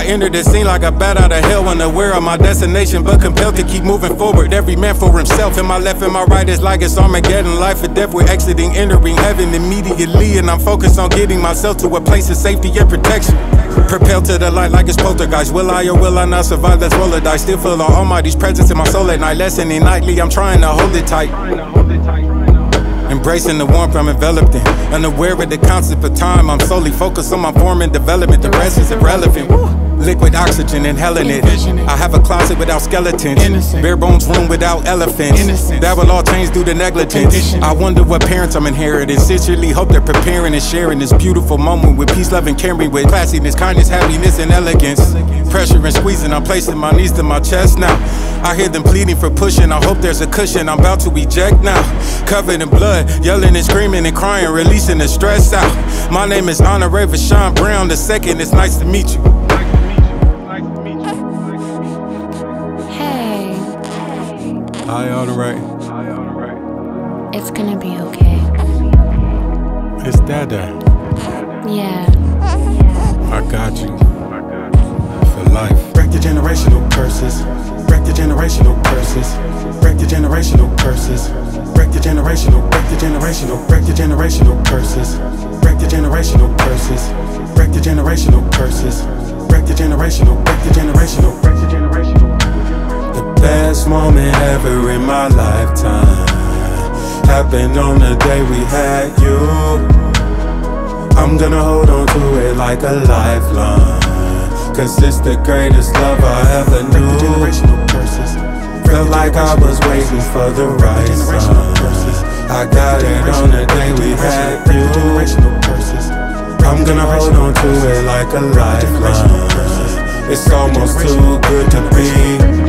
entered the scene like a bat out of hell, unaware of my destination, but compelled to keep moving forward. Every man for himself. In my left and my right is like it's Armageddon. Life or death, we're exiting, entering heaven immediately, and I'm focused on getting myself to a place of safety and protection. Propelled to the light like it's poltergeist. Will I or will I not survive? Let's roll a dice. Still feel the Almighty's presence in my soul at night. Lessening nightly, I'm trying to hold it tight. Embracing the warmth I'm enveloped in. Unaware of the concept of time, I'm solely focused on my form and development. The rest is irrelevant. Liquid oxygen, inhaling it. I have a closet without skeletons. Bare bones room without elephants. That will all change due to negligence. I wonder what parents I'm inheriting. Sincerely hope they're preparing and sharing this beautiful moment with peace, love, and caring, with classiness, kindness, happiness, and elegance. Pressure and squeezing, I'm placing my knees to my chest now. I hear them pleading for pushing. I hope there's a cushion. I'm about to eject now. Covered in blood, yelling and screaming and crying, releasing the stress out. My name is Honoré Vashon Brown II. It's nice to meet you. Hey. Hi, Honoré. It's gonna be okay. It's Dada. Yeah. I got you. For life. Break the generational curses. Break the generational curses. Break the generational curses. Break the generational, break the generational, break the generational curses. Break the generational curses. Break the generational curses. Break the generational, break the generational, break the generational. The best moment ever in my lifetime happened on the day we had you. I'm gonna hold on to it like a lifeline, cause it's the greatest love I ever knew. Break the generational curses. Felt like I was waiting for the right sign. I got it on the day we had you. I'm gonna hold on to it like a lifeline. It's almost too good to be